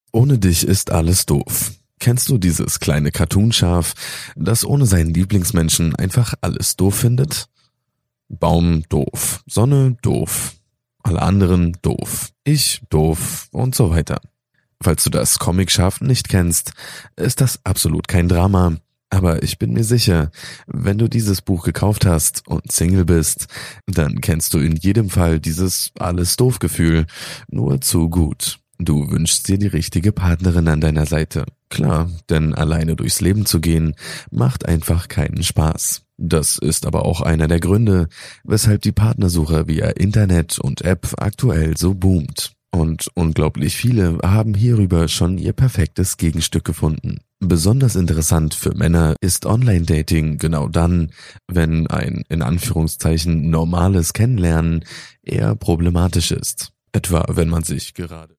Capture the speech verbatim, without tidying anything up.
Ohne dich ist alles doof. Kennst du dieses kleine Cartoonschaf, das ohne seinen Lieblingsmenschen einfach alles doof findet? Baum doof, Sonne doof, alle anderen doof, ich doof und so weiter. Falls du das Comicschaf nicht kennst, ist das absolut kein Drama. Aber ich bin mir sicher, wenn du dieses Buch gekauft hast und Single bist, dann kennst du in jedem Fall dieses Alles-Doof-Gefühl nur zu gut. Du wünschst dir die richtige Partnerin an deiner Seite. Klar, denn alleine durchs Leben zu gehen, macht einfach keinen Spaß. Das ist aber auch einer der Gründe, weshalb die Partnersuche via Internet und App aktuell so boomt. Und unglaublich viele haben hierüber schon ihr perfektes Gegenstück gefunden. Besonders interessant für Männer ist Online-Dating genau dann, wenn ein in Anführungszeichen normales Kennenlernen eher problematisch ist. Etwa wenn man sich gerade